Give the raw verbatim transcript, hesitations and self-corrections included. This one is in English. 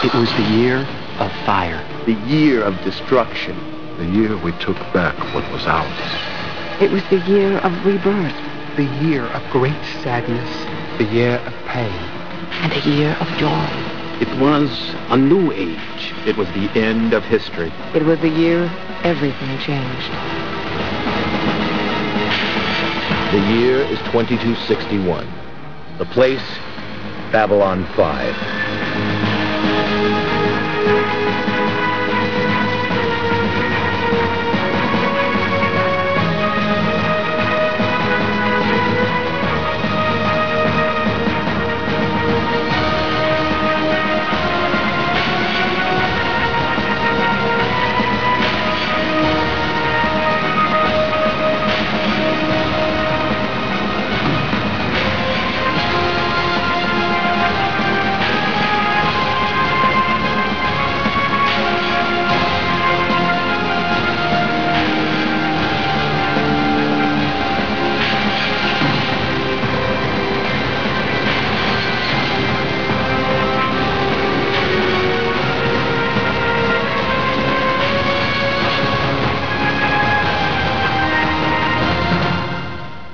It was the year of fire. The year of destruction. The year we took back what was ours. It was the year of rebirth. The year of great sadness. The year of pain. And a year of joy. It was a new age. It was the end of history. It was the year everything changed. The year is twenty-two sixty-one. The place, Babylon five.